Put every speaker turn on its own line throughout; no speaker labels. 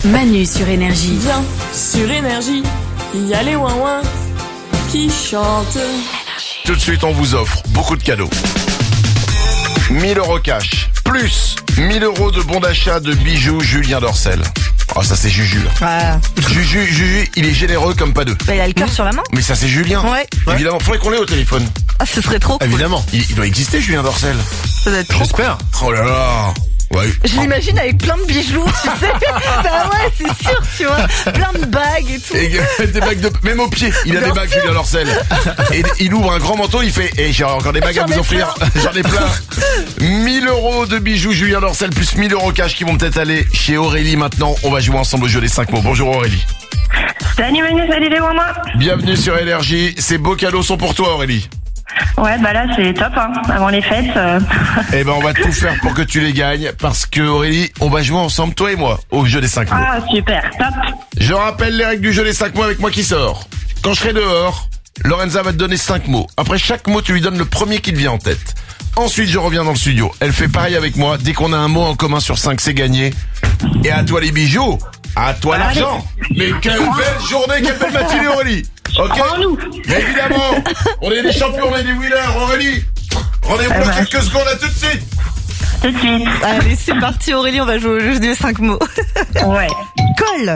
Manu sur Énergie.
Viens sur Énergie, il y a les ouin-ouin qui chantent.
Tout de suite, on vous offre beaucoup de cadeaux. 1000 € cash, plus 1000 € de bon d'achat de bijoux Julien Dorcel. Oh, ça c'est Juju.
Ah.
Juju, il est généreux comme pas deux.
Bah, il a le cœur sur la main.
Mais ça c'est Julien.
Ouais.
Évidemment, faudrait qu'on l'ait au téléphone.
Ah, ce serait trop cool.
Évidemment. Il doit exister, Julien Dorcel.
Ça doit être trop
J'espère. Oh là là. Ouais.
Je l'imagine avec plein de bijoux, tu sais. Bah ouais, c'est sûr, tu vois. Plein de bagues et tout.
Et des bagues même au pied, il a
Bien
des bagues,
sûr.
Julien Dorcel. Et il ouvre un grand manteau, il fait, j'ai encore des bagues à
J'en
vous
ai
offrir. J'en ai plein. 1000 € de bijoux Julien Dorcel, plus 1000 € cash qui vont peut-être aller chez Aurélie maintenant. On va jouer ensemble au jeu des 5 mots. Bonjour Aurélie.
Salut Manu, salut les mamans.
Bienvenue sur Énergie. Ces beaux cadeaux sont pour toi Aurélie.
Ouais, bah là c'est top, hein. Avant les fêtes.
Eh ben on va tout faire pour que tu les gagnes. Parce que Aurélie, on va jouer ensemble, toi et moi, au jeu des 5 mots.
Ah super, top.
Je rappelle les règles du jeu des 5 mots avec moi qui sort. Quand je serai dehors, Lorenza va te donner 5 mots. Après chaque mot, tu lui donnes le premier qui te vient en tête. Ensuite, je reviens dans le studio. Elle fait pareil avec moi. Dès qu'on a un mot en commun sur 5, c'est gagné. Et à toi les bijoux. À toi l'argent. Mais quelle belle journée, quelle belle matinée Aurélie. Ok.
Prends-nous.
Mais évidemment, on est des champions, on est des winners. Aurélie, rendez-vous dans quelques secondes, à tout de suite.
Tout de suite.
Allez, c'est parti Aurélie, on va jouer au jeu des 5 mots.
Ouais.
Colle,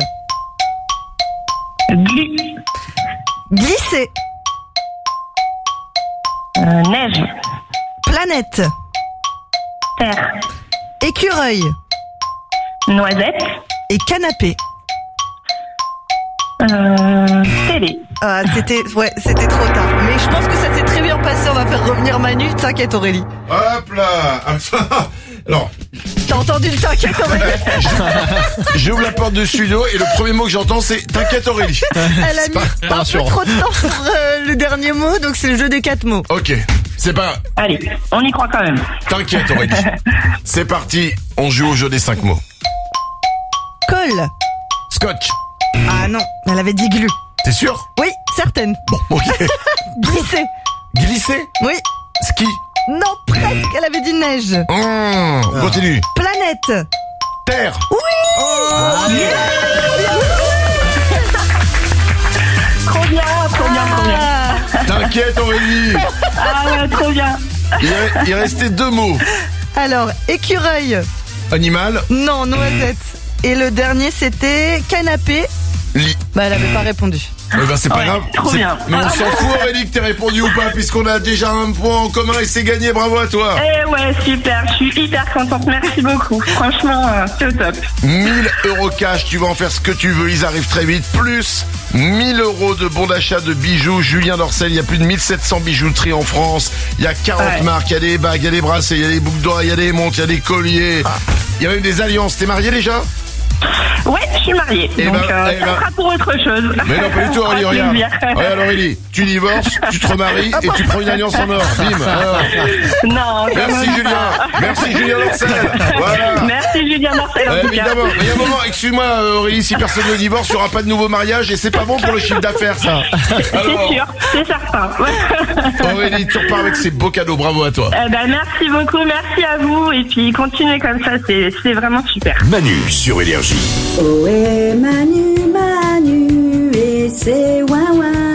glisser,
Neige.
planète,
Terre.
écureuil
Noisette.
et canapé.
Télé.
Ah, c'était trop tard. Mais je pense que ça s'est très bien passé. On va faire revenir Manu. T'inquiète Aurélie.
Hop là. Alors,
T'as entendu le t'inquiète Aurélie?
j'ouvre la porte du studio et le premier mot que j'entends c'est t'inquiète Aurélie.
Elle a mis un peu trop de temps pour le dernier mot, donc c'est le jeu des 4 mots.
Ok, c'est pas...
Allez, on y croit quand même.
T'inquiète Aurélie. C'est parti, on joue au jeu des 5 mots.
Colle.
Scotch.
Ah non, elle avait dit glu.
T'es sûr?
Oui, certaine.
Bon, ok.
Glisser.
Glisser.
Oui.
Ski.
Non, presque. Elle avait dit neige.
Continue.
Planète.
Terre.
Oui.
Trop bien, trop bien, trop bien.
Ah.
T'inquiète Aurélie.
Ah ouais, trop bien.
Il restait 2 mots.
Alors, écureuil.
Animal.
Non, noisette. Et le dernier, c'était canapé.
Lit.
Bah, elle avait pas répondu.
Eh ben c'est pas
Ouais,
grave.
trop bien.
Mais on s'en fout Aurélie que t'aies répondu ou pas, puisqu'on a déjà un point en commun et c'est gagné. Bravo à toi.
Eh ouais, super, je suis hyper contente, merci beaucoup. Franchement, c'est au top.
1000 € cash, tu vas en faire ce que tu veux, ils arrivent très vite. Plus 1000 € de bons d'achat de bijoux Julien Dorcel. Il y a plus de 1700 bijouteries en France. Il y a 40 marques, il y a des bagues, il y a des bracelets, il y a des boucles d'oreilles, il y a des montres, il y a des colliers. Il y a même des alliances. T'es marié déjà?
Ouais, je suis mariée,
Eh
donc
ben,
ça sera pour autre chose.
Mais non, pas du tout Aurélie,
Ah,
regarde.
plaisir.
Regarde Aurélie, tu divorces, tu te remaries et tu prends une alliance en or. Bim. Alors.
Non, quand
Merci
même
Julien.
pas.
Merci Julien Dorcel. Voilà.
Merci Julien Dorcel en tout cas.
Évidemment, mais il y a un moment, excuse-moi Aurélie, si personne ne divorce, il n'y aura pas de nouveau mariage et c'est pas bon pour le chiffre d'affaires ça.
C'est sûr, c'est certain.
Aurélie, tu repars avec ces beaux cadeaux, bravo à toi.
Merci beaucoup, merci à vous et puis continuez comme ça, c'est vraiment super.
Manu sur Énergie.
Ohé Manu, Manu et c'est ouin ouin.